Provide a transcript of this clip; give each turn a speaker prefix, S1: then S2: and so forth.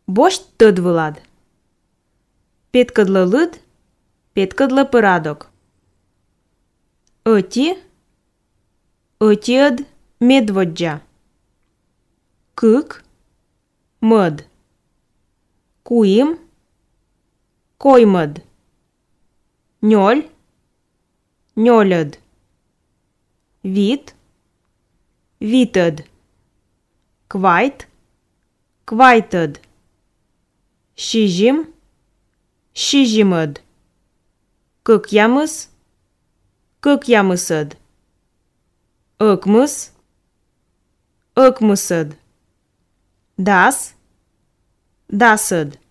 S1: Boș tăd vălad. Petkăd lălâd, petkăd lăpăradok. Ătiăd medvodja. Câc, măd. Cuim, coimăd. Ņol, ņoļăd. Vit, vităd. Kvait, kvaităd. Șijim, șijimăd. Câcjamăs, câcjamăsăd. Ăcmăs, ăcmăsăd. Das, dasăd.